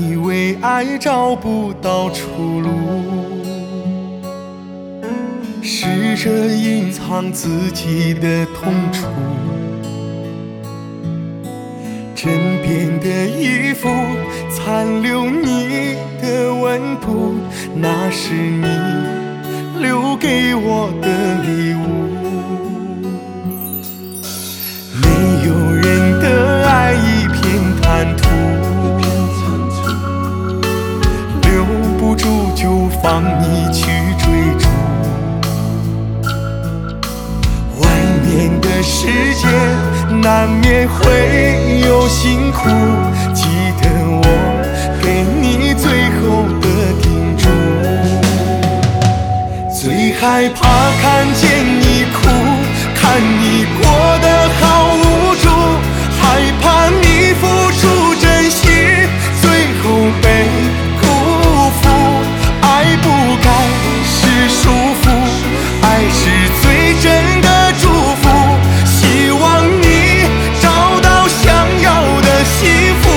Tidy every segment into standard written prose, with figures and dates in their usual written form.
你为爱找不到出路，试着隐藏自己的痛楚，枕边的衣服残留你的温度，那是你留给我的礼物。没有人的爱一片贪图，留不住就放你去追逐。外面的世界难免会有辛苦，记得我给你最后的叮嘱。最害怕看见你哭，看你过得好无助，害怕你付出真心，最后被辜负。爱不该是束缚，爱是最真的祝福，希望你找到想要的幸福。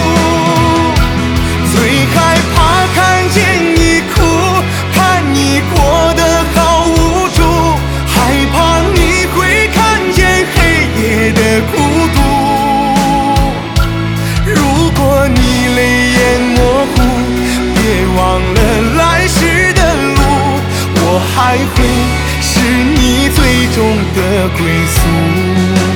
最害怕看见你哭，看你过得好无助，害怕你会看见黑夜的孤独。如果你泪眼模糊，别忘了来时的路，我还会是你最终的归宿。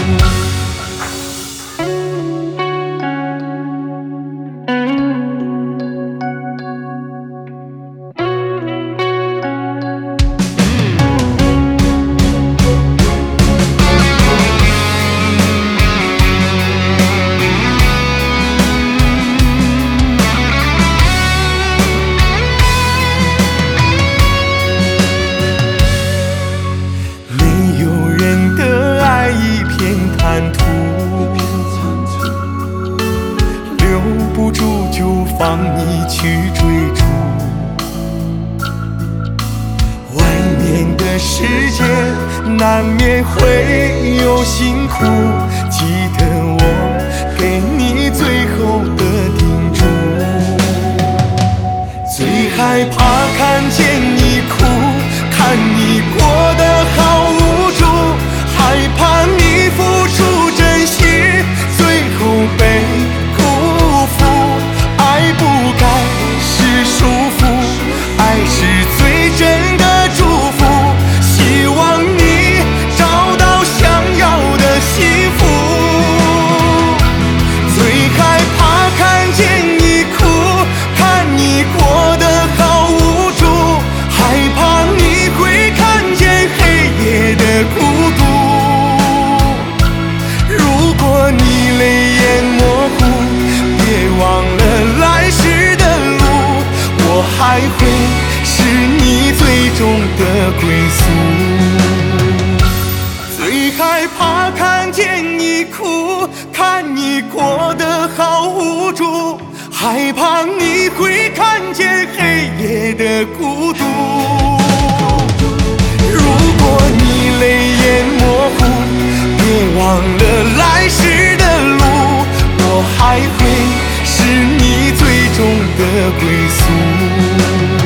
贪图，留不住就放你去追逐。外面的世界难免会有辛苦，记得我给你最后的叮嘱。最害怕看见你哭，看你过得好无助，害怕你付出真心，最后被辜负。爱不该是束缚，爱是最真的祝福，希望你找到想要的幸福。最害怕看见你哭，看你过得好无助，害怕你会看见黑夜的孤独。如果你泪眼模糊，别忘了来时的路，我还会是你最终的归宿。最害怕看见你哭，看你过得好无助，害怕你会看见黑夜的孤独。如果你泪眼模糊，别忘了来时的路，我还会是你最终的归宿。